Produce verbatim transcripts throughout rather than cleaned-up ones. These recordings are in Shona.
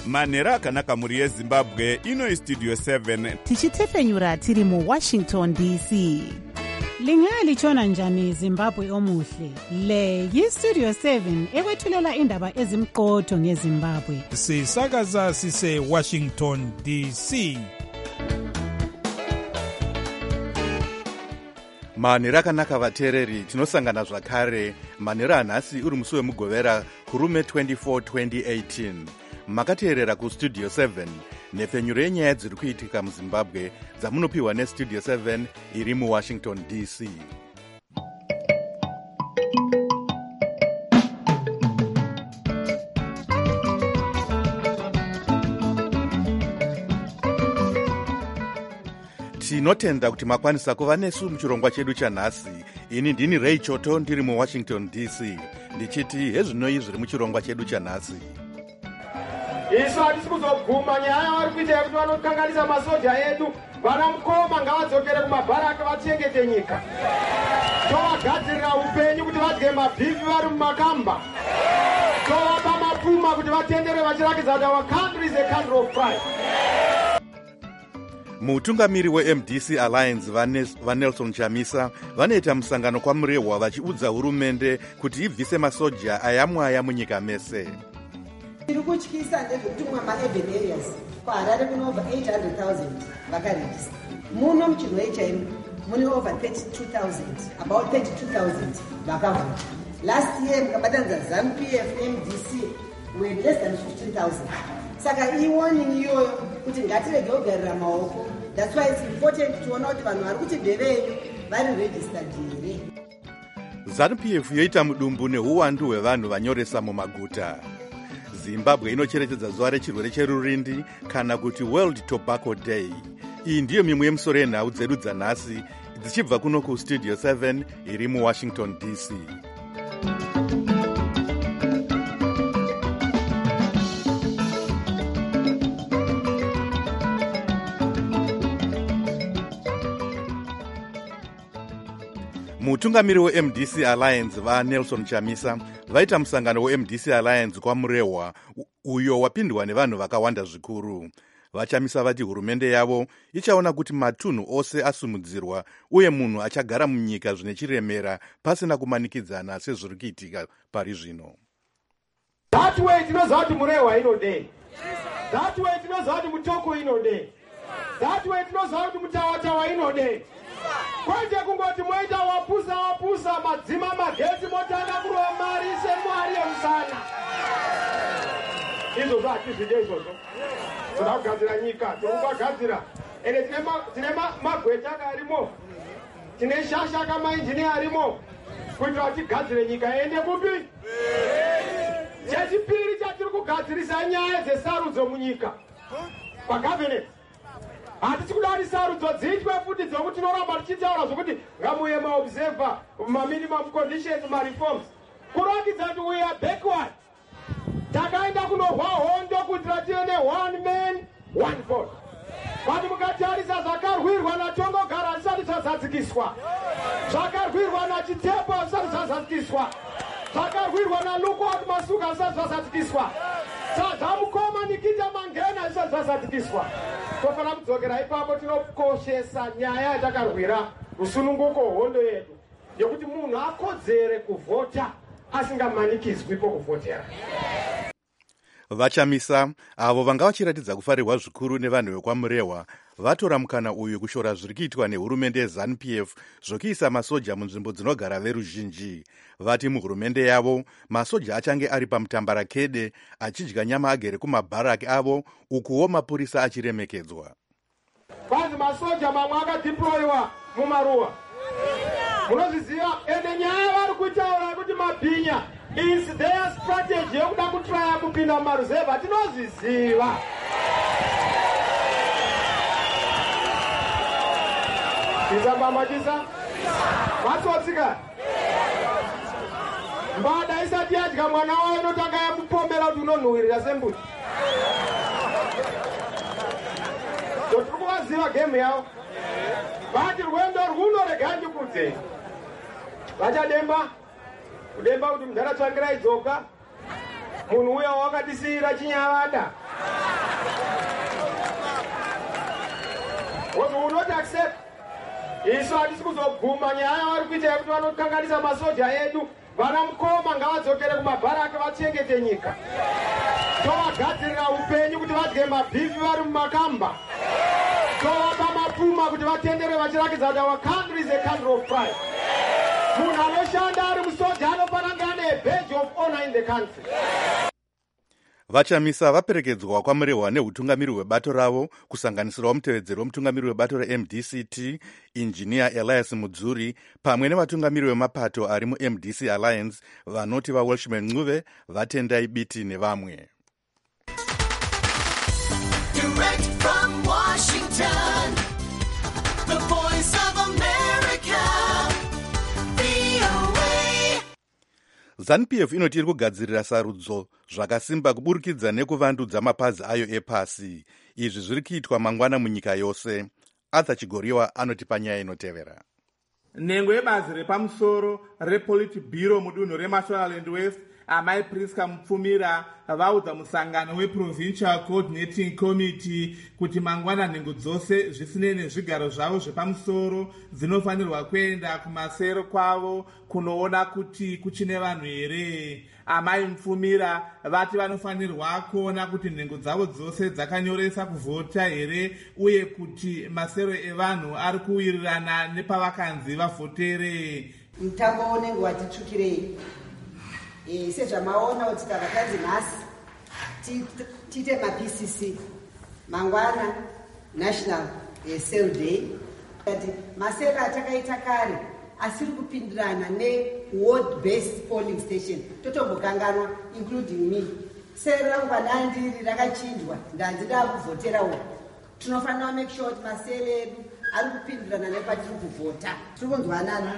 manhero akanaka mhuri yezimbabwe. Ino istudio seven tichitefenyura tiri muwashington D C. Lingalitshona njani Zimbabwe omuhle? Le yistudio seven ekwethulela indaba ezimqotho ngeZimbabwe. Sisakaza sise Washington D C. manhero akanaka vateereri, tinosangana zvakare manhero anhasi uri musi wemugovera kurume twenty-four twenty eighteen. Makateerera kustudio seven nepfenyuro yenyaya dziri kuitika muzimbabwe dzamunopiwa nestudio seven iri muwashington D C. tinotenda kuti makwanisa kuva nesu muchirongwa chedu chanhasi. Ini ndini Ray Choto ndiri muwashington D C ndichiti hezvinoi zviri muchirongwa chedu chanhasi. Isu hatisi kuzoguma nyaya vari kuita yekuti vanokanganisa masoja edu. Vana mukoma ngavadzokere kumabharaka vachengete nyika. Tovagadzirira upenyu kuti vadye mabhifi vari mumakamba. Tovapa mapfuma kuti vatendere vachirakidza kuti our country is a country of pride. Mutungamiri we-M D C Alliance vaNelson Chamisa vanoita musangano kwamurehwa vachiudza hurumende kuti ibvise masoja ayamwaya munyika mese. Tiri kutyisa ndezvekuti mama-urban areas kwaHarare kune over eight hundred thousand vakarejista. Muno muchinhu ichaimo mune over thirty-two thousand, about thirty-two thousand vakavhota. Last year mukabatanidza ZANU P F, M D C were less than fifteen thousand. Saka i-warning iyoyo kuti ngatirege kugarira maoko. That's why it's important kuona kuti vanhu vari kutibvereyo vari registered here. ZANU P F yoita mudumbu neuwandu hwevanhu vanyoresa mumaguta. Zimbabwe inocherechedza zuva rechirwere cherurindi kana kuti World Tobacco Day. Iyi ndiyo mimwe yemusoro yenhau dzedu dzanhasi dzichibva kuno kustudio seven iri muwashington D C. Mutungamiri we-M D C Alliance vaNelson Chamisa vaita musangano we-M D C Alliance kwamurehwa uyo wapindwa nevanhu vakawanda zvikuru. Vachamisa vati hurumende yavo ichaona kuti matunhu ose asumudzirwa uye munhu achagara munyika zvine chiremera pasina kumanikidzana sezviri kuitika pari zvino. That way tinoziva kuti murehwa inode. That way tinoziva kuti mutoko inode. That way tinoziva kuti mutawatawa inode. Kwete kungoti moita wapusa wapusa madzima magetsi motanga kurova mari semwari yemusana. Izvo zvatizvide izvozvo. Toda kugadzira nyika, tokugadzira. Ende tine magweta arimo. Tine shasha kamainjiniya arimo. Kuitira kuti tigadzire nyika ende kupi? Chechipiri chatiri kugadzirisa nyaya dzesarudzo munyika. Pagavheneti. Hatisi kuda kuti sarudzo dziitwe futi dzokuti tinoramba tichitaura zvokuti ngamuye maobserver maminimum conditions mareforms. Kurakidza kuti we are backward. Takaenda kunohwa hondo kuitira tive ne-one man one vote. Vati mukatarisa zvakarwirwa naTongogara zvisati zvazadzikiswa. Zvakarwirwa naChitepo zvisati zvazadzikiswa. Zvakarwirwa naLukwat Masuka zvisati zvazadzikiswa. Zvamukoma Nikita Mangena zvisati zvazadzikiswa. Tofana kudzokera ipapo tinokoshesa nyaya yatakarwira rusununguko hondo yedu yekuti munhu akodzere kuvhota asingamanikidzwi pokuvhotera. Vachamisa avo vanga vachiratidza kufarirwa zvikuru nevanhu vekwamurehwa vatora mukana uyu kushora zviri kuitwa nehurumende yeZANU P F zvokuisa masoja munzvimbo dzinogara veruzhinji. Vati muhurumende yavo masoja achange ari pamutambarakede achidya nyama agere kumabharaki avo ukuwo mapurisa achiremekedzwa. Kwanzi masoja mamwe akadeployiwa mumaruwa. Munozviziva ende nyaya vari kutaura kuti mabhinya is their strategy yekuda kutraya kupinda mumaruzevha tinozviziva. Tizambambatisa vatsotsika mbada isati yadya mwana wayo inotanga yamupomera kuti unonhuhwirira sembuti. Tiri kuvaziva gemu yavo. Vati rwendo rwuno regai ndikudze. Vachademba kudemba kuti mudhara tsvangira idzoka. Munhu uya wakatisiyira chinyavada. What we will not accept. Isu hatisi kuzoguma nyaya vari kuita yekuti vanokanganisa masoja edu. Vanamukoma ngavadzokere kumabharaki vachengete nyika. Tovagadzirira upenyu kuti vadye mabhifi vari mumakamba. Tovapa mapfuma kuti vatendere vachirakidza kuti our country is a country of pride. Munhu anoshanda ari musoja anofanira kunge ane badge of honor in the country. Vachamisa vaperekedzwa kwamurehwa neutungamiri hwebato ravo kusanganisirawo mutevedzeri wemutungamiri webato reM D C T injiniya Elias Mudzuri pamwe nevatungamiri vemapato ari muM D C Alliance vanoti vaWelshman Ncube, Vatendai Biti nevamwe. Direct from Washington, the voice of America, V O A. ZANU-P F inoti iri kugadzirira sarudzo zvakasimba kuburikidza nekuvandudza mapazi ayo epasi. Izvi zviri kuitwa mangwana munyika yose. Arthur Chigoriwa anoti panyaya inotevera. Nhengo yebazi repamusoro rePolitburo mudunhu reMashonaland West Amai Priska Mupfumira vaudza musangano weProvincial Coordinating Committee kuti mangwana nhengo dzose zvisinei nezvigaro zvavo zvepamusoro dzinofanirwa kuenda kumasero kwavo kunoona kuti kuchine vanhu here. Amai Mupfumira vati vanofanirwa kuona kuti nhengo dzavo dzose dzakanyoresa kuvhota here uye kuti masero evanhu ari kuwirirana nepavakanzi vavhotere. Mutambo unenge watitsvukirei. E, sezvamaona kuti kana tanzi nhasi tiite maP C C mangwana National eh, Cell Day kati masero atakaita kare asiri kupindirana ne-ward based polling station totombokanganwa including me. Sero rangu vanandiri rakachinjwa ndanzida kuvhotera uko. Tinofanira make sure kuti masero edu ari kupindirana nepatiri kuvhota. Tiri kunzwanana.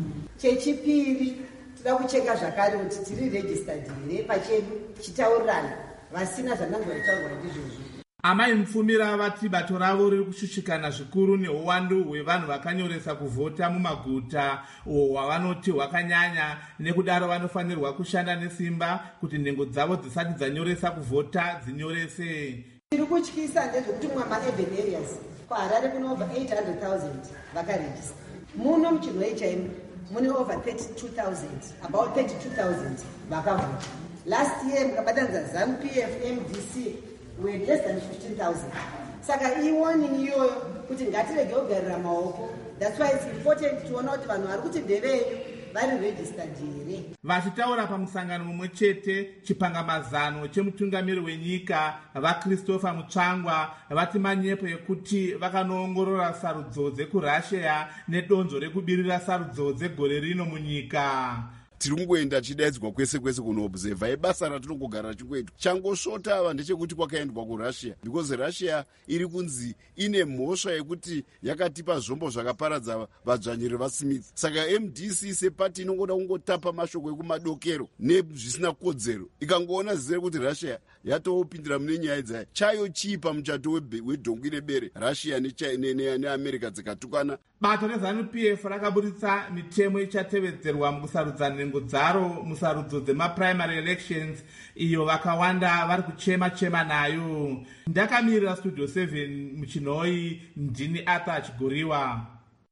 Chechipiri tida kucheka zvakare kuti tiri registered here pachedu chitaurirana vasina zvanangoitaurwa ndizvozvo. Amai Mupfumira vati bato ravo riri kushushikana zvikuru neuwandu hwevanhu vakanyoresa kuvhota mumaguta uho hwavanoti hwakanyanya, nekudaro vanofanirwa kushanda nesimba kuti nhengo dzavo dzisati dzanyoresa kuvhota dzinyorese. Tiri kutyisa ndezvekuti mumwe maurban areas kuHarare kune over eight hundred thousand vakarejista. Muno muchinhoi chaimo mune over thirty-two thousand, about thirty-two thousand vakavhota. Last year mukabatanidza ZANU-P F M D C were less than fifteen thousand. Saka iwarning iyoyo kuti ngatirege kugarira maoko. That's why it's important to know kuti vanhu vari kuti ndeveyo vari registered here. Vachitaura pamusangano mumwe chete chipangamazano chemutungamiri wenyika vaChristopher Mutsvangwa vati manyepo ekuti vakanoongorora sarudzo dzekurussia nedonzvo rekubirira sarudzo dzegore rino munyika. Tiri kungoenda chidaidzwa kwese kwese kunoobserva ibasa ratinongogara chikwedu. Changosvota ava ndechekuti kwakaendwa kuRussia because Russia iri kunzi ine mhosva yekuti yakatipa zvombo zvakaparadza vadzvanyiri vaSmith. Saka M D C sepati inongoda kungotapa mashoko ekumadokero nezvisina kodzero. Ikangoona zizere kuti Russia yatopindira mune nyaya dzayo chayo chipa muchato wedhongi nebere Russia neAmerica dzikatukana. Bato reZANU-P F rakaburitsa mitemo ichatevedzerwa mukusarudza nhengo dzaro musarudzo dzemaprimary elections iyo vakawanda vari kuchema chema nayo. Ndakamirira Studio seven muchinhoi, ndini Arthur Chigoriwa.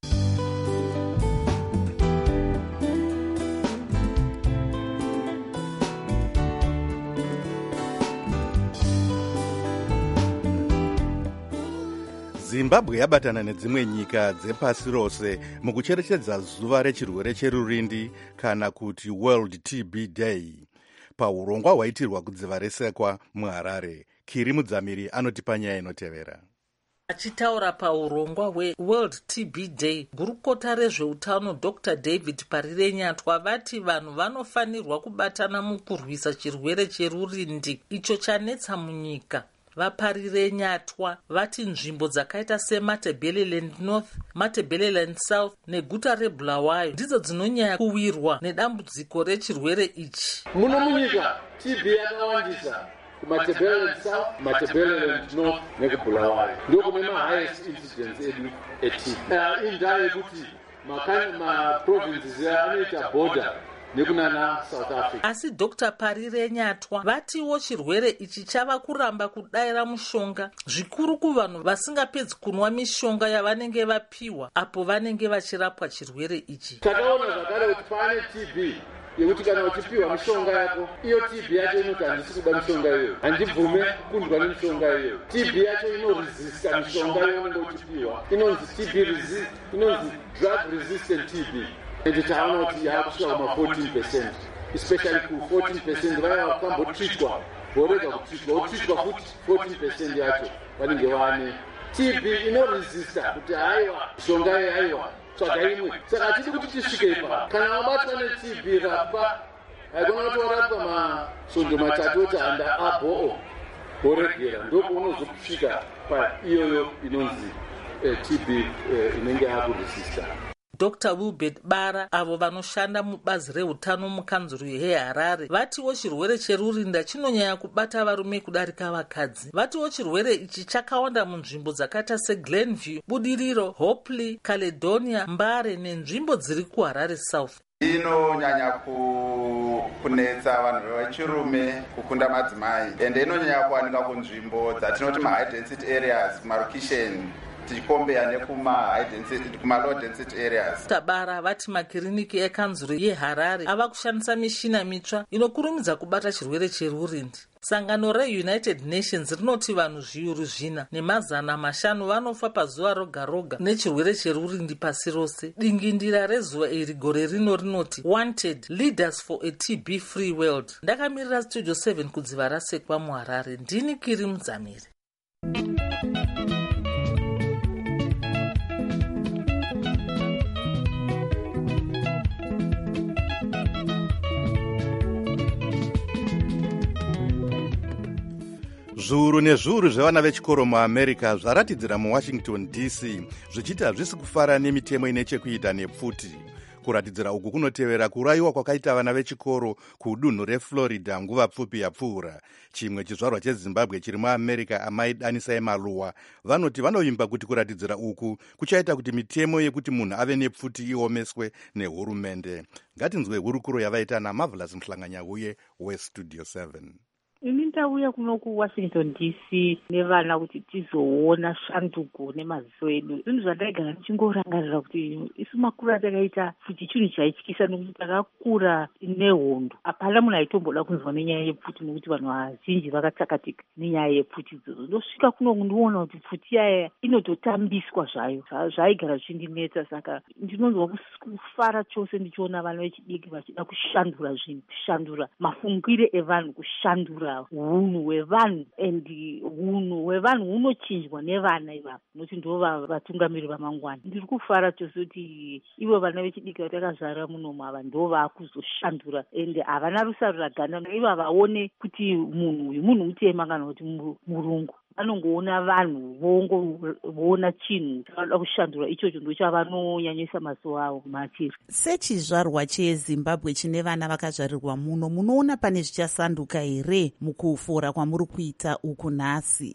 Zimbabwe yabatana nedzimwe nyika dzepasi rose mukucherechedza zuva rechirwere cherurindi kana kuti World T B Day paurongwa hwaitirwa kudziva resekwa muHarare. Kiri Mudzamiri anoti panyaya inotevera. Achitaura paurongwa hweWorld T B Day, gurukota rezveutano Doctor David Parirenyatwa vati vanhu vanofanirwa kubatana mukurwisa chirwere cherurindi icho chanetsa munyika. Vaparirenyatwa vati nzvimbo dzakaita seMatabeleland North, Matabeleland South neguta reBulawayo ndidzo dzinonyanya kuwirwa nedambudziko rechirwere ichi. Muno munyika T B yakawandisa kuMatabeleland South, Matabeleland North nekuBulawayo. Ndiko kune ma-highest incidence edu e-T B. Indawo yekuti ma-provinces anoita border nekunana south africa. Asi Doctor Parire Nyatwa vatiwo chirwere ichi chava kuramba kudayira mushonga zvikuru kuvanhu vasingapedzi kunwa mishonga yavanenge vapiwa apo vanenge vachirapwa chirwere ichi. Takaona zvakare kuti pane T B yekuti kana uchipiwa mishonga yako iyo T B yacho inoti handisi kuda mishonga iyoyo, handibvume kundwa nemishonga iyoyo. T B yacho inoresista mishonga yaunenge uchipiwa, inonzi T B resi- inonzi drug resistant T B. And taona kuti yakusvika kuma fourteen percent, especially ku fourteen percent vaya vakambotreatwa vorega kutreatwa votreatwa futi fourteen percent yacho vanenge vane T B inoresista kuti haiwa mishonga iyi haiwa tsvaga imwe. Saka hatidi kuti tisvike ipa kana wabatwa ne-T B rapa, haikona kuti warapwa masvondo matatu oti handa aboo woregera, ndoko unozosvika paiyoyo inonzi eh, T B eh, inenge yakuresista. Doctor Wilbert Bara avo vanoshanda mubazi reutano mukanzuru yeHarare vatiwo chirwere cherurinda chinonyanya kubata varume kudarika vakadzi. Vatiwo chirwere ichi chakawanda munzvimbo dzakaita seGlenview, Budiriro, Hopley, Caledonia, Mbare nenzvimbo dziri kuHarare South. Inonyanya ku kunetsa vanhu vechirume kukunda madzimai, ende inonyanya kuwanika kunzvimbo dzatinoti ma-high density areas, marokisheni tichikombeya nekuma low density areas. Tabara vati makiriniki ekanzuru yeHarare ava kushandisa mishina mitsva inokurumidza kubata chirwere cherurindi. Sangano reUnited Nations rinoti vanhu zviuru zvina nemazana mashanu vanofa pazuva roga roga nechirwere cherurindi pasi rose. Dingindira rezuva iri gore rino rinoti Wanted Leaders for a T B Free World. Ndakamirira Studio seven kudziva rasekwa muHarare. Ndini Kiri Mudzamiri. Zviuru nezviuru zvevana vechikoro muamerica zvaratidzira muwashington D C zvichiti hazvisi kufara nemitemo ine chekuita nepfuti. Kuratidzira uku kunotevera kurayiwa kwakaita vana vechikoro kudunhu reFlorida nguva pfupi yapfuura. Chimwe chizvarwa cheZimbabwe chiri muamerica, amai Danisai Maluwa, vanoti vanovimba kuti kuratidzira uku kuchaita kuti mitemo yekuti munhu ave nepfuti iomeswe nehurumende. Ngatinzwe hurukuro yavaita naMarvelous Mhlanganyauye weStudio seven. Ini ndauya kuno kuWashington D C nevana kuti tizoona shanduko nemaziso edu. Zvinhu zvandaigara ndichingorangarira kuti isu makuru atakaita futi chinhu chaityisa nokuti takakura nehondo. Hapana munhu aitomboda kunzwa nenyaya yepfuti nokuti vanhu vazhinji vakatsakatika nenyaya yepfuti idzodzo. Ndosvika kuno kundiona kuti pfuti yaya inototambiswa zvayo. Zvaigara zvichindinetsa, saka ndinonzwa kufara chose ndichiona vana vechidiki vachida kushandura zvinhu, kushandura mafungire evanhu, kushandura hunhu hwevanhu, and hunhu hwevanhu hunochinjwa nevana ivavo nokuti ndo vatungamiri vamangwana. Ndiri kufara chose kuti ivo vana vechidiki vatakazvara munomu ava ndo vaakuzoshandura, and havana rusarura ganda ivo havaone kuti munhu uyu munhu mutema kana kuti murungu. Vanongoona vanhu vongoona chinhu chavanoda kushandura, ichocho ndo chavanonyanyisa maso avo machiri. Sechizvarwa cheZimbabwe chine vana vakazvarirwa muno, munoona pane zvichasanduka here mukufora kwamuri kuita uku nhasi?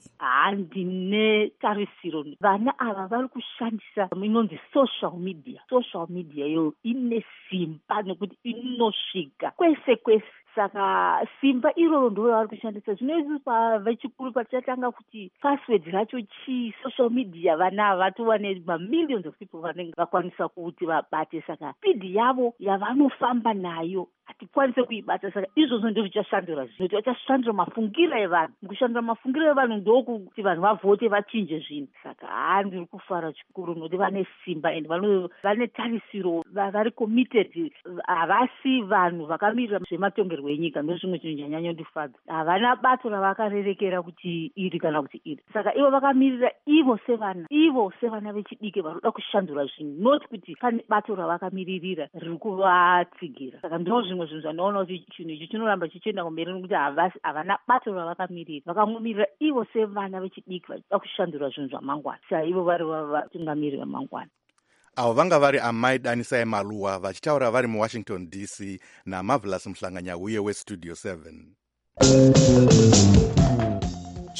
Handine tarisiro. Vana ava vari kushandisa inonzi social media. Social media yo ine simba nekuti inosvika kwese kwese. Saka simba iroro ndo vari kushandisa. Zvinoizvi vechikuru patichatanga kuti password racho chii social media, vana vatova nemamillions of people vanenge vakwanisa kuti vabate. Saka spidi yavo yavanofamba nayo hatikwanise kuibata. Saka izvozvo ndo zvichashandura zvinhu, vachashandura mafungiro evanhu. Mukushandura mafungiro evanhu ndokuti vanhu vavhote vachinje zvinhu. Saka haa ndiri kufara chikuru nokuti vane simba and vane tarisiro, vari committed. Havasi vanhu vakamirira zvematongerwo enyika, ndozvimwe chinhu chanyanya kundifadza. Havana bato ravakarerekera kuti iri kana kuti iri. Saka ivo vakamirira ivo sevana, ivo sevana vechidiki varoda kushandura zvinhu, not kuti pane bato ravakamiririra riri kuvatsigira. Saka ndo zvimwe zvinhu zvandinoona kuti chinhu ichi chinoramba chichienda kumberi nokuti havana bato ravakamirira, vakamumirira ivo sevana vechidiki vachiда kushandura zvinhu zvamangwana. Saka ivo vari vatungamiri vamangwana. Avo vanga vari amai Danisai Maluwa vachitaura vari muWashington D C naMarvelous Mhlanganyauye weStudio seven.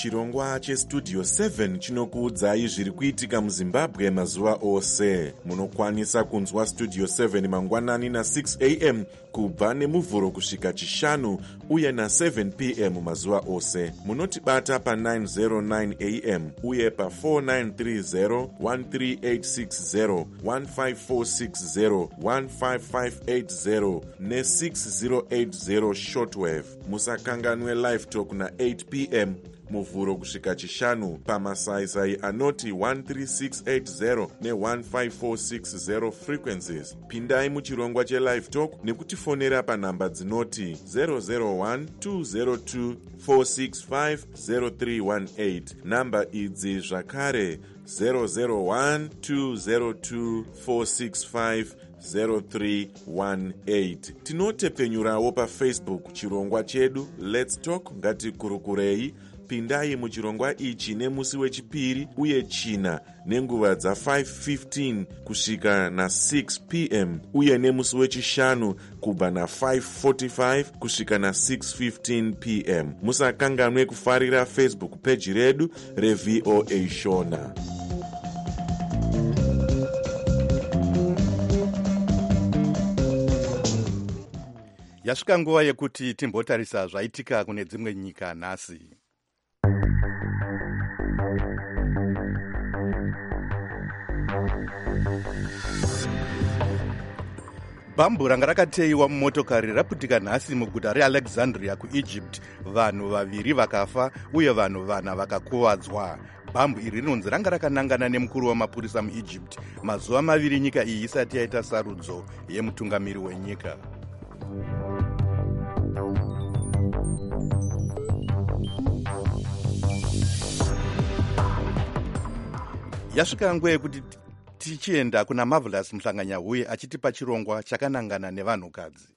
chirongwa chestudio seven chinokuudzai zviri kuitika muzimbabwe mazuva ose. Munokwanisa kunzwa studio seven mangwanani na six a m kubva nemuvhuro kusvika chishanu uye na seven p m mazuva ose. Munotibata pa nine oh nine a m uye pa four nine three zero one three eight six zero one five four six zero one five five eight zero ne six zero eight zero shortwave. Musakanganwe live talk na eight p m muvhuro kusvika chishanu pamasaisai anoti one three six eight zero ne one five four six zero frequencies. Pindai muchirongwa chelive talk nekutifonera panhamba dzinoti zero zero one two zero two four six five zero three one eight. Namba idzi zvakare zero zero one two zero two four six five zero three one eight. Tinotepenyurawo pafacebook chirongwa chedu Let's Talk Ngatikurukurei. Pindai muchirongwa ichi nemusi wechipiri uye china nenguva dza five fifteen kusvika na six p m uye nemusi wechishanu kubva na five forty-five kusvika na six fifteen p m. Musakanganwe kufarira Facebook page redu reV O A Shona. Yasvika nguva yekuti timbotarisa zvaitika kune dzimwe nyika nhasi. Bhambu ranga rakateiwa mumotokari raputika nhasi muguta reAlexandria kuEgypt. Vanhu vaviri vakafa uye vanhu vana vakakuvadzwa. Bhambu iri rinonzi ranga rakanangana nemukuru wamapurisa muEgypt mazuva maviri nyika iyi isati yaita sarudzo yemutungamiri wenyika. Yasvika nguva yekuti tichienda kuna Marvelous Mhlanganyahuye achitipa chirongwa chakanangana nevanhukadzi.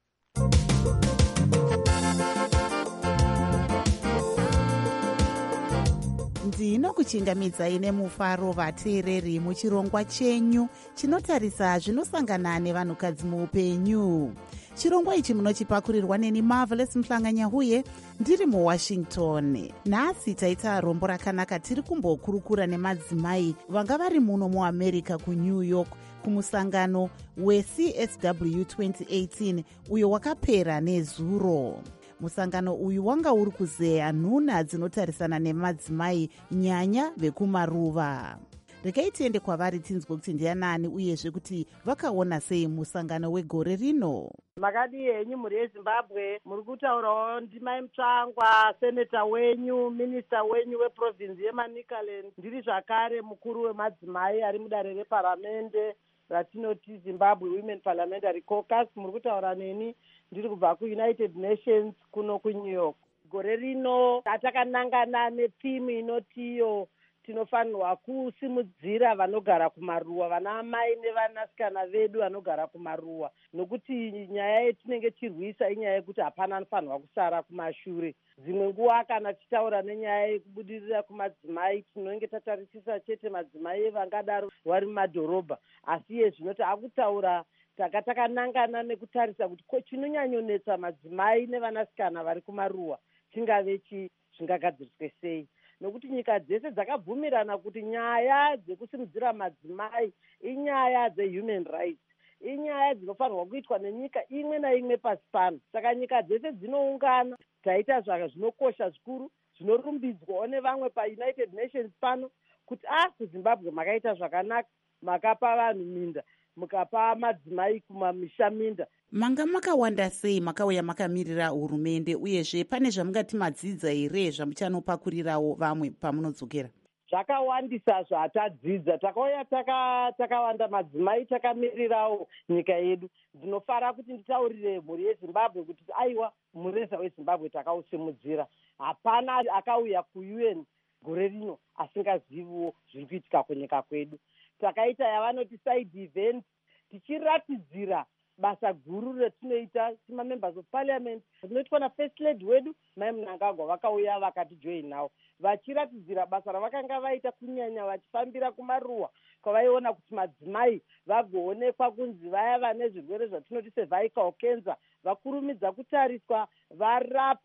Ndinokuchingamidzai nemufaro vateereri muchirongwa chenyu chinotarisa zvinosangana nevanhukadzi muupenyu. Chirongwa ichi munochipakurirwa neni Marvelous Mhlanganyahuye ndiri muWashington. Nhasi taita rombo rakanaka tiri kumbokurukura nemadzimai vanga vari muno muAmerica kuNew York kumusangano weC S W twenty eighteen uyo wakapera nezuro. Musangano uyu wanga uri kuzeya nhuna dzinotarisana nemadzimai nyanya vekumaruva. Regai tiende kwavari tinzwe kuti ndianani uyezve kuti vakaona sei musangano wegore rino. Makadi henyu muri yeZimbabwe muri kutaurawo ndimai Mutsvangwa, seneta wenyu, minista wenyu weprovinsi yeManicaland. Ndiri zvakare mukuru wemadzimai ari mudare reparamende ratinoti Zimbabwe Women Parliamentary Caucus. Muri kutaura neni ndiri kubva kuUnited Nations kuno kuNew York. Gore rino atakanangana nethimu inotiyo tinofanirwa kusimudzira vanogara kumaruwa, vana amai nevanasikana vedu vanogara kumaruwa, nokuti nyaya yetinenge tirwisa inyaya yekuti hapana anofanirwa kusara kumashure. Dzimwe nguva kana tichitaura nenyaya yekubudirira kumadzimai tinenge tatarisisa chete madzimai vangadaro vari mumadhorobha, asi iye zvino taakutaura takatakanangana nekutarisa kuti chinonyanyonetsa madzimai nevanasikana vari kumaruwa chingave chi zvingagadziriswe sei, nokuti nyika dzese dzakabvumirana kuti nyaya dzekusimudzira madzimai inyaya dzehuman rights, inyaya dzinofanirwa kuitwa nenyika imwe naimwe pasi pano. Saka nyika dzese dzinoungana taita zvaka zvinokosha zvikuru zvinorumbidzwawo nevamwe paUnited Nations pano kuti ah kuZimbabwe makaita zvakanaka, makapa vanhu minda, mukapa madzimai kumamisha minda. Manga makawanda sei makauya makamirira hurumende uyezve pane zvamungati madzidza here zvamuchanopakurirawo vamwe pamunodzokera? Zvakawandisa zvatadzidza. Takauya taka takawanda madzimai takamirirawo nyika yedu. Ndinofara kuti nditaurire mhuri yeZimbabwe kuti aiwa mureza weZimbabwe takausimudzira. Hapana akauya kuU N gore rino asingaziviwo zviri kuitika kunyika kwedu. Takaita yavanoti side event tichiratidzira basa guru retinoita tima members of parliament rinoitwa naFirst Lady wedu Mai Mnangagwa. Vakauya vakatijoin nawo vachiratidzira basa ravakanga vaita, kunyanya vachifambira kumaruwa kwavaiona kuti madzimai vagoonekwa kunzi vaya vane zvirwere zvatinoti cervical cancer vakurumidza kutariswa, varapwa.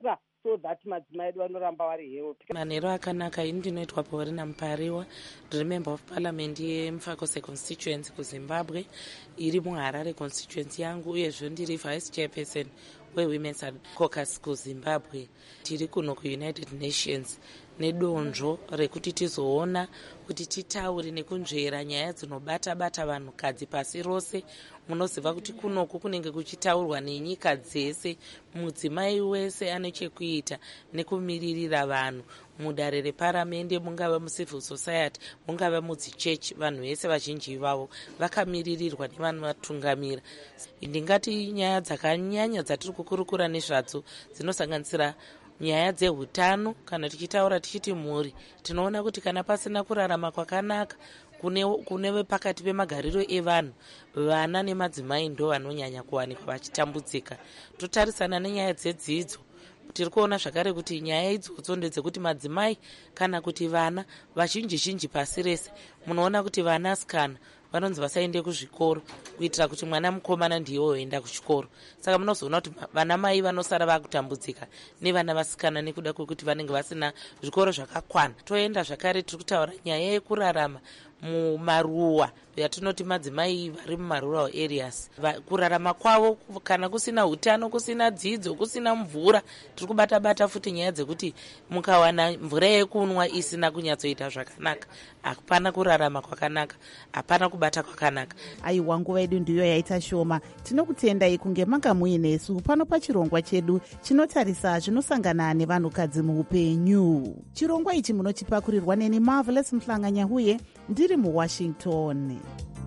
so that madzimai edu vanoramba vari healthy. manheru akanaka. ini ndinoitwa Paulina Mupariwa, ndiri member of parliament yeMufakose constituency kuZimbabwe, iri muHarare constituency yangu, uyezve ndiri vice chairperson weWomen's Caucus kuZimbabwe. Tiri kuno kuUnited Nations nedonzvo rekuti tizoona kuti titaure nekunzvera nyaya dzinobata-bata vanhukadzi pasi rose. Munoziva kuti kunoku kunenge kuchitaurwa nenyika dzese. Mudzimai wese ane chekuita nekumiririra vanhu mudare reparamende, mungava mucivil society, mungava mudzichechi. Vanhu vese vazhinji ivavo vakamiririrwa nevanovatungamira. Ndingati nyaya dzakanyanya dzatiri kukurukura nezvadzo dzinosanganisira nyaya dzehutano. Kana tichitaura tichiti mhuri, tinoona kuti kana pasina kurarama kwakanaka kunewe pakati pemagariro evanhu, vana nemadzimai ndo vanonyanya kuwanikwa vachitambudzika. Totarisana nenyaya dzedzidzo, tiri kuona zvakare kuti nyaya idzodzo ndedzekuti madzimai kana kuti vana vazhinji zhinji pasi rese, munoona kuti vanasikana vanonzi vasaende kuzvikoro kuitira kuti mwana mukomana ndiye oenda kuchikoro. Saka munozoona kuti vana mai vanosara vakutambudzika nevana vasikana nekuda kwekuti vanenge vasina zvikoro zvakakwana. Toenda zvakare tiri kutaura nyaya yekurarama mumaruwa yatinoti madzimai vari mumarural areas. Kurarama kwavo kana kusina hutano, kusina dzidzo, kusina mvura, tiri kubata-bata futi nyaya dzekuti mukawana mvura yekunwa isina kunyatsoita zvakanaka, hapana kurarama kwakanaka, hapana kubata kwakanaka. Aiwa, nguva yedu ndiyo yaita shoma. Tinokutendai kunge manga muinesu pano pachirongwa chedu chinotarisa zvinosangana nevanhukadzi muupenyu. Chirongwa ichi munochipakurirwa neni Marvelous Mhlanga-Nyahuye, ndiri muWashington.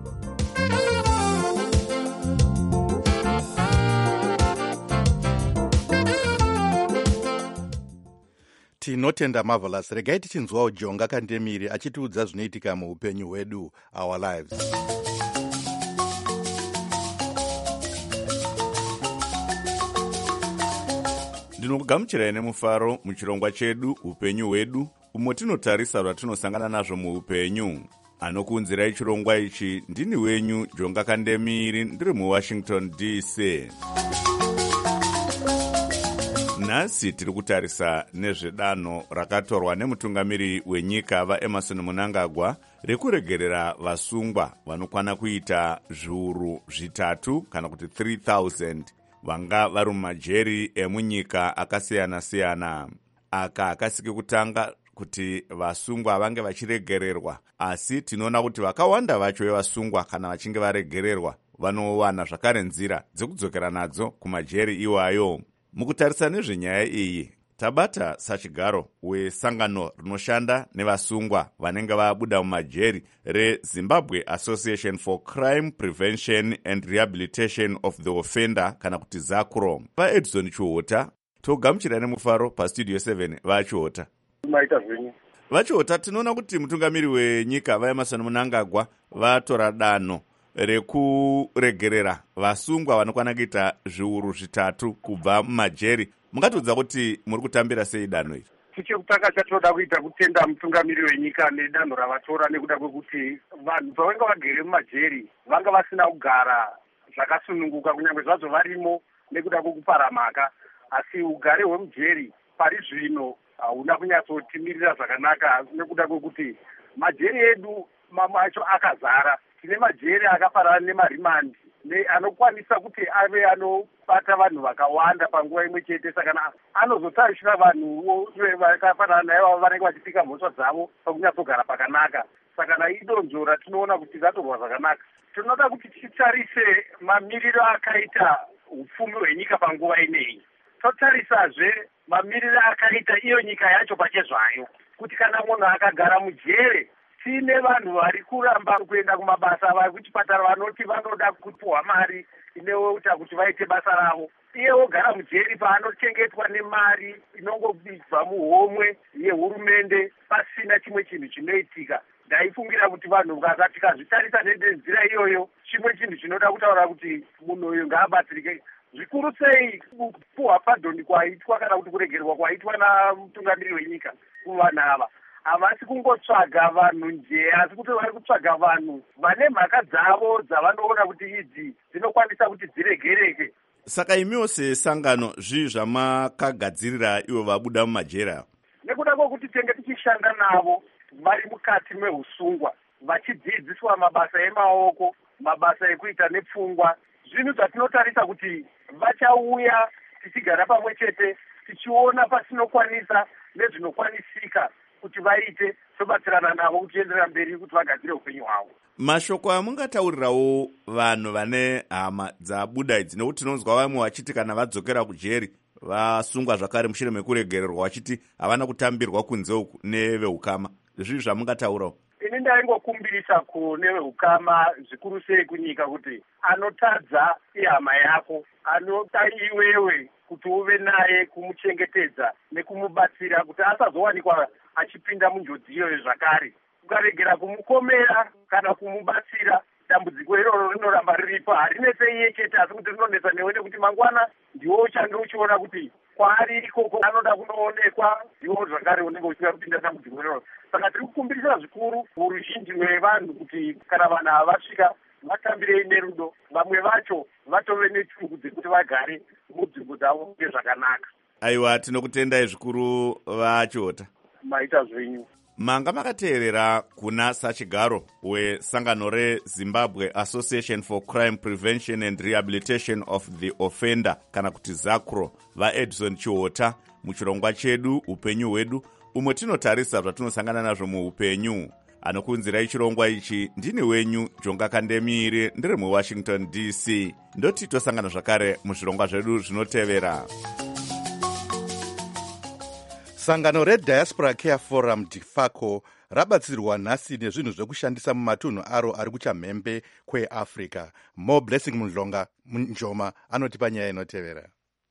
Tinotenda Marvelous. Regai tichinzwawo Jonga Kandemiri achitiudza zvinoitika muupenyu hwedu, our lives. Ndinokugamuchirai nemufaro muchirongwa chedu upenyu hwedu, umo tinotarisa zvatinosangana nazvo muupenyu. Anokuunzirai chirongwa ichi ndini wenyu Jonga Kandemiri, ndiri muWashington D C. Nhasi tiri kutarisa nezvedanho rakatorwa nemutungamiri wenyika vaEmerson Mnangagwa rekuregerera vasungwa vanokwana kuita zviuru zvitatu kana kuti three thousand vanga vari mumajeri emunyika akasiyana-siyana. Aka akasike kutanga kuti vasungwa vange vachiregererwa, asi tinoona kuti vakawanda vacho vevasungwa kana vachinge varegererwa vanowana zvakare nzira dzekudzokera nadzo kumajeri iwayo. Mukutarisa nezvenyaya iyi, tabata sachigaro wesangano rinoshanda nevasungwa vanenge vabuda mumajeri reZimbabwe Association for Crime Prevention and Rehabilitation of the Offender kana kuti ZACRO. VaEdison Chiota, togamuchira nemufaro pastudio seven vachiota. Maita zvenyu. Vachiota, tinoona kuti mutungamiri wenyika vaEmerson Mnangagwa vatora danho rekuregerera vasungwa vanokwana kuita zviuru zvitatu kubva mumajeri. Mungatiudza kuti muri kutambira sei danho iri? Chekutanga chatinoda kuita kutenda mutungamiri wenyika nedanho ravatora, nekuda kwekuti vanhu pavanga vagere mumajeri vanga vasina kugara zvakasununguka, kunyange zvazvo varimo nekuda kwekuparamaka, asi ugare hwemujeri pari zvino hauna kunyatsotimirira zvakanaka, nekuda kwekuti majeri edu mamwe acho akazara. Tine majeri akaparana nemarimandi anokwanisa kuti ave anobata vanhu vakawanda panguva imwe chete. Saka anozotarishira vanhu vakafanana naivo vanenge vachipika mhosva dzavo pakunyatsogara pakanaka. Saka idonzvo ratinoona kuti ratorwa zvakanaka. Tinoda kuti titarise mamiriro akaita upfumi hwenyika panguva ineyi. Totarisazve mamiriro akaita iyo nyika yacho pachezvayo, kuti kana munhu akagara mujere, tine vanhu vari kuramba kuenda kumabasa, vari kuchipatara, vanoti vanoda kupuhwa mari inoita kuti vaite basa ravo. Iye ogara mujeri paanochengetwa nemari inongobva muhomwe yehurumende pasina chimwe chinhu chinoitika. Ndaifungira kuti vanhu vakazvitarisa nenzira iyoyo, chimwe chinhu chinoda kutaura kuti munhu uyu ngaabatsirike. Zvikuru sei kupuhwa padhoni kwaitwa kana kuti kuregerwa kwaitwa namutungamiri wenyika kuvanhu ava. Havasi kungotsvaga vanhu nje, asi kuti vari kutsvaga vanhu vane mhaka dzavo dzavanoona kuti idzi dzinokwanisa kuti dziregereke. saka imiwo sesangano zvii zvamakagadzirira ivo vabuda mumajera? Nekuda kwokuti tenge tichishanda navo vari mukati meusungwa vachidzidziswa mabasa emaoko, mabasa ekuita nepfungwa, zvinhu zvatinotarisa kuti vachauya tichigara pamwe chete tichiona pasinokwanisa nezvinokwanisika kuti vaite, tobatsirana navo kuchienderera mberi kuti vagadzire upenyu hwavo. Mashoko amungataurirawo vanhu vane hama dzabuda idzi, nekuti tinonzwa vamwe vachiti kana vadzokera kujeri vasungwa zvakare mushure mekuregererwa vachiti havana kutambirwa kunze uku neveukama. Zvii zvamungataurawo? Ini ndaingokumbirisa kune veukama zvikuru sei kunyika kuti anotadza ihama yako, anoda iwewe kuti uve naye kumuchengetedza nekumubatsira kuti asazowanikwa achipinda munjodzi iyoyo zvakare. Ukaregera kumukomera kana kumubatsira, dambudziko iroro rinoramba riripo. Harinetse iye chete asi kuti rinonetsa newe nekuti mangwana ndiwo uchange uchiona kuti kwaari ikoko anoda kunoonekwa, ndiwo zvakare unenge uchida kupinda dambudziko iroro. Saka tiri kukumbirisa zvikuru uruzhinji rwevanhu kuti kana vanhu havasvika vatambirei nerudo, vamwe vacho vatove nechungu dzekuti vagare munzvimbo dzavo nezvakanaka. Aiwa, tinokutendai zvikuru vachota. Maita zvenyu. Manga makateerera kuna sachigaro wesangano reZimbabwe Association for Crime Prevention and Rehabilitation of the Offender kana kuti ZACRO vaEdison Chiota muchirongwa chedu upenyu hwedu, umwe tinotarisa zvatinosangana nazvo muupenyu. Anokunzirai chirongwa ichi ndini wenyu Jonga Kandemire, ndiri muWashington D C. Ndoti tosangana zvakare muzvirongwa zvedu zvinotevera. Sangano reDiaspora Care Forum DIFACO rabatsirwa nhasi nezvinhu zvekushandisa mumatunhu aro ari kuchamhembe kweAfrica. Mo Blessing Mundlonga Munjoma anotipa nyaya inotevera.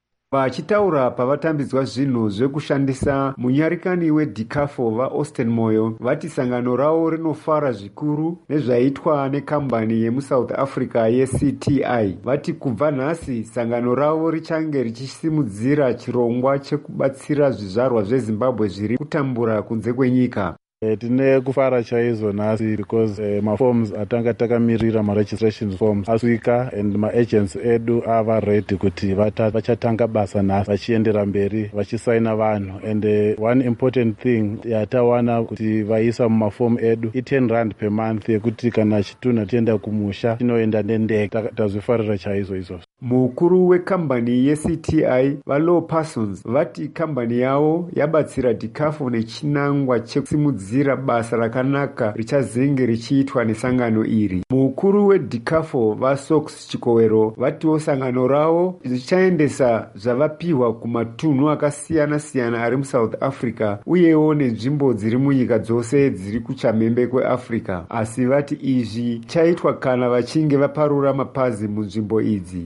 Vachitaura pavatambidzwa zvinhu zvekushandisa, munyarikani weDICAFO vaAustin Moyo vati sangano ravo rinofara zvikuru nezvaitwa nekambani yemuSouth Africa yeC T I. Vati kubva nhasi sangano ravo richange richisimudzira chirongwa chekubatsira zvizvarwa zveZimbabwe zviri kutambura kunze kwenyika. E, tine kufara chaizvo nhasi because e, maforms atanga takamirira maregistration forms asvika and maagents edu ava ready kuti vachatanga basa nhasi vachiendera mberi vachisaina vanhu. And uh, one important thing yatawana kuti vaisa mumaform edu i ten rand per month yekuti kana chitunha tienda kumusha tinoenda nendege. Tazvifarira chaizvo izvozvo. Mukuru wekambani yeC T I vaLaw Parsons vati kambani yavo yabatsira DICAFO nechinangwa chekusimudzira basa rakanaka richazenge richiitwa nesangano iri. Mukuru weDICAFO vaSox Chikowero vatiwo sangano ravo richaendesa zvavapiwa kumatunhu akasiyana siyana ari muSouth Africa uyewo nenzvimbo dziri munyika dzose dziri kuchamhembe kweAfrica. Asi vati izvi chaitwa kana vachinge vaparura mapazi munzvimbo idzi.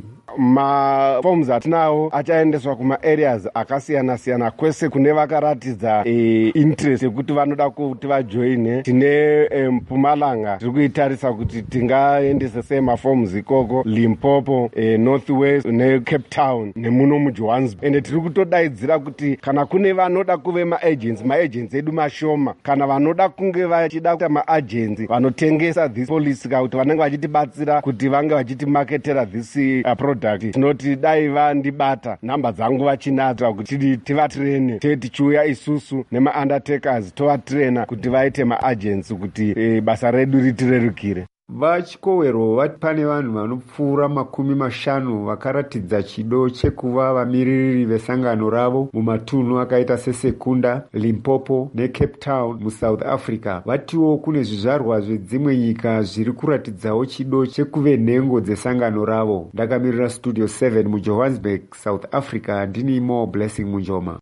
Maforms atinawo achaendeswa kumaareas akasiyana siyana kwese kune vakaratidza e, interest yekuti vanoda kuti vajoine. Tine e, Mpumalanga tiri kuitarisa kuti tingaendesa sei maforms ikoko, Limpopo, e, North West neCape Town nemuno muJohannesburg. Ende tiri kutodaidzira kuti kana kune vanoda kuve maagents, maagents edu mashoma, kana vanoda kunge vachida kuita maagents vanotengesa this policy kuti vanenge vachitibatsira kuti vange vachitimaketera this uh, product, tinoti dai vandibata nhamba dzangu vachinatra kuti tivatrene tee tichiuya isusu nemaundertakers tovatrena kuti vaite maagents kuti e, basa redu ritirerukire. VaChikowero vati pane vanhu vanopfuura makumi mashanu vakaratidza chido chekuva vamiririri vesangano ravo mumatunhu akaita seSekunda, Limpopo neCape Town muSouth Africa. Vatiwo kune zvizvarwa zvedzimwe nyika zviri kuratidzawo chido chekuve nhengo dzesangano ravo. Ndakamirira Studio seven muJohannesburg, South Africa, ndini Mo Blessing Munjoma.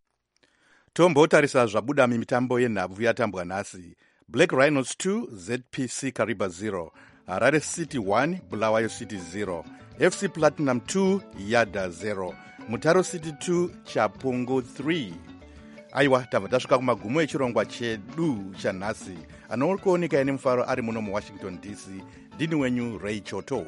Tombotarisa zvabuda mimitambo yenhabvu yatambwa nhasi. Black Rhinos two, Z P C Kariba zero, Harare City one, Bulawayo City zero, F C Platinum two, Yada zero, Mutaro City two, Chapungu three. Aiwa, tabva tasvika kumagumo echirongwa chedu chanhasi. Anokuoneka ine mufaro ari muno muWashington D C. Ndini wenyu Ray Choto.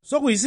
so